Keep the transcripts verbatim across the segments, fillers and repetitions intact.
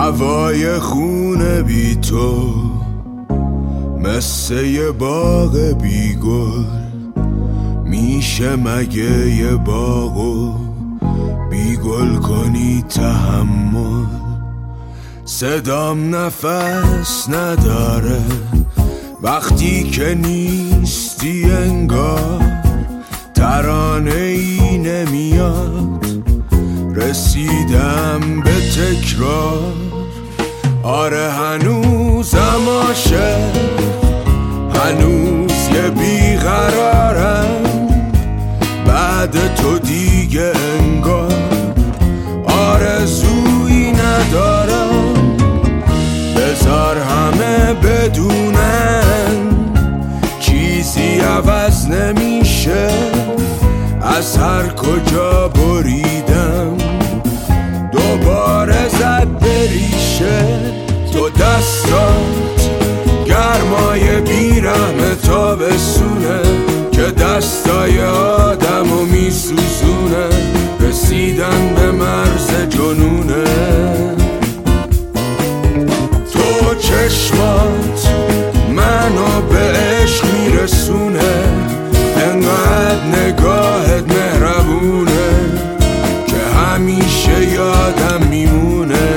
هوای خونه بی تو مثل یه باغ بی گل میشه مگه یه باغو بی گل کنی تحمل؟ صدام نفس نداره وقتی که نیستی، انگار ترانه ای نمیاد. رسیدم به تکرار، آره هنوزم عاشق، هنوز یه بیقرارم بعد تو دیگه، انگار آرزویی ندارم. بذار همه بدونن چیزی عوض نمیشه، از هر کجا بریدم دوباره زد بریشه. تو دستات گرمای بیرحم تابستونه که دستای آدمو میسوزونه. رسیدن به مرز جنونه، تو چشمات منو به عشق میرسونه، انقدر نگاهت مهربونه که همیشه یادم میمونه.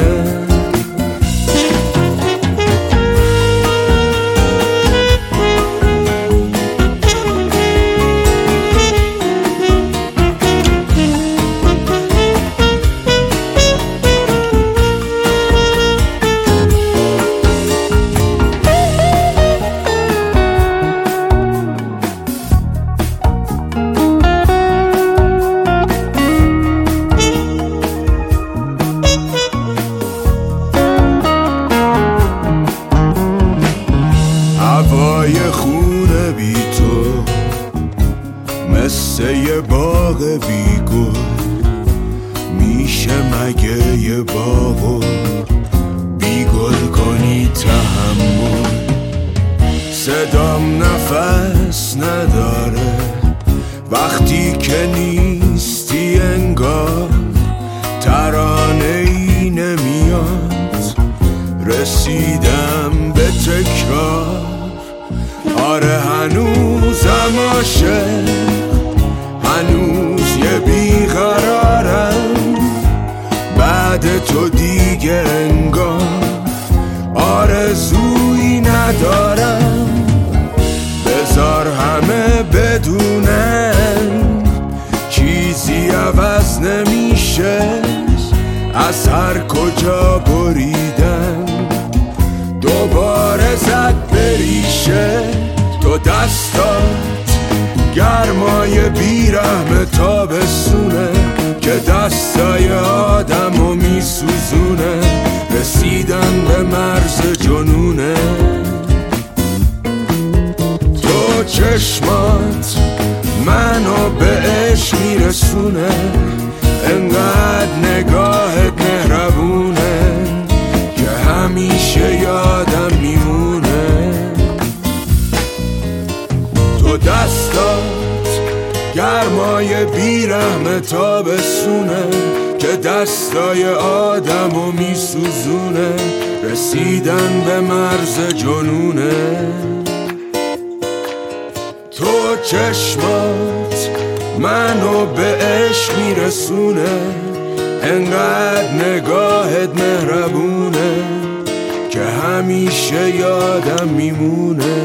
هوای خونه بی تو مثل یه باغ بی گل میشه مگه یه باغو بی گل کنی تحمل؟ صدام نفس نداره وقتی که نیستی، انگار ترانه ای نمیاد. رسیدم به تکرار، آره هنوزم عاشق، هنوز یه بیقرارم بعد تو دیگه، انگار آرزویی ندارم. بذار همه بدونن چیزی عوض نمیشه، از هر کجا بریدم دوباره زد بریشه. تو دستات گرمای بیرحم تابستونه که دستای آدمو میسوزونه. رسیدن به مرز جنونه، تو چشمات منو به عشق میرسونه، انقدر نگاهت مهربونه که همیشه یادم میمونه. تو دستات گرمای بیرحم تابستونه که دستای آدمو میسوزونه. رسیدن به مرز جنونه، تو چشمات منو به عشق میرسونه، انقدر نگاهت مهربونه که همیشه یادم میمونه.